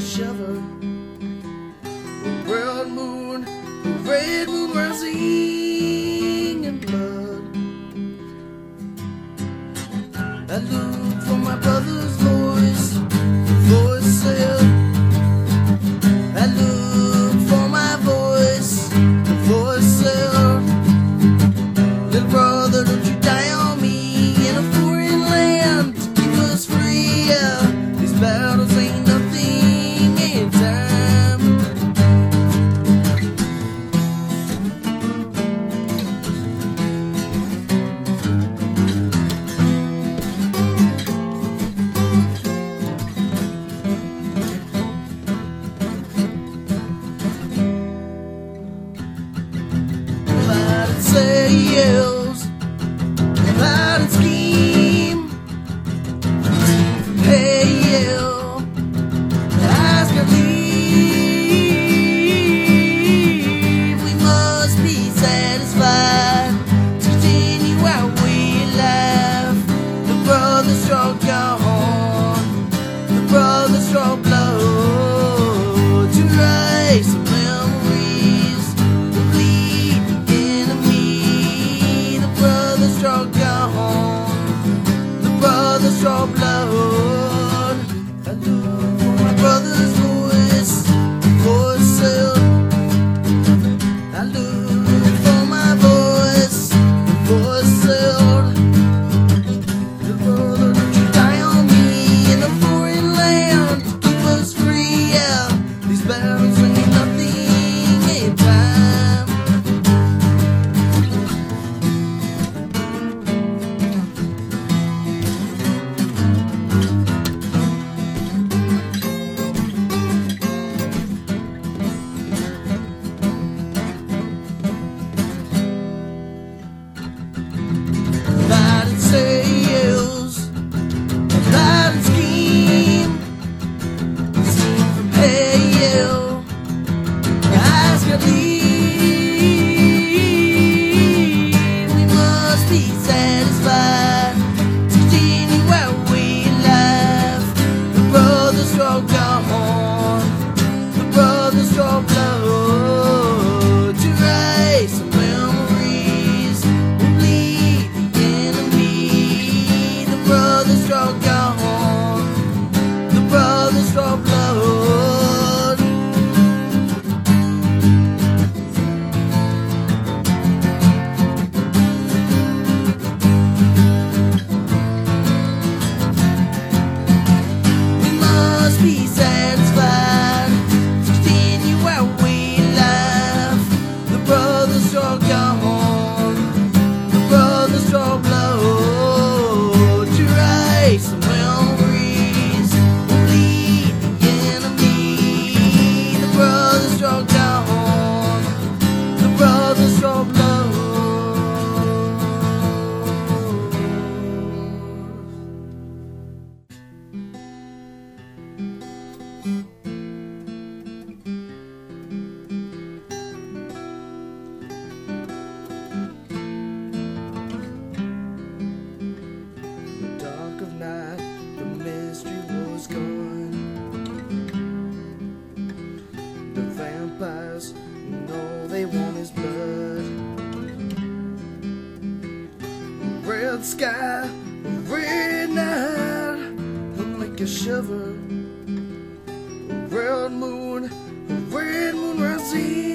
shiver. A red moon rising in blood. I look for my brother's voice, the voice said. I look for my voice, the voice said. Little brother, don't you die on me in a foreign land to keep us free. Yeah, these battles ain't nothing in time. Say yells, loud and scheme, from hell, ask her leave. We must be satisfied to continue our way of life. The brothers draw gone, the brothers draw blood to rise some memories that bleed the enemy. The brothers draw gone, the brothers draw blood. I look for my brother's voice, voice said. I look for my voice, voice said. The brother, don't you die on me in a foreign land to keep us free. Yeah, these battles ain't nothing in time. Loud and sails, loud and scheme, seen from hell, ask her leave. We must be satisfied to continue our way of life. The brothers draw gone, the brothers draw blood to rise some memories will bleed the enemy. The brothers draw gone, the brothers draw blood. We must be satisfied to continue our way of life. The brothers draw gone, the brothers draw blood to rise some memories will bleed the enemy. The brothers draw gone, the brothers draw blood. The dark of night, the mystery was gone. The vampires know they want his blood. Red sky, red night, he'll make you shiver. Red moon rising.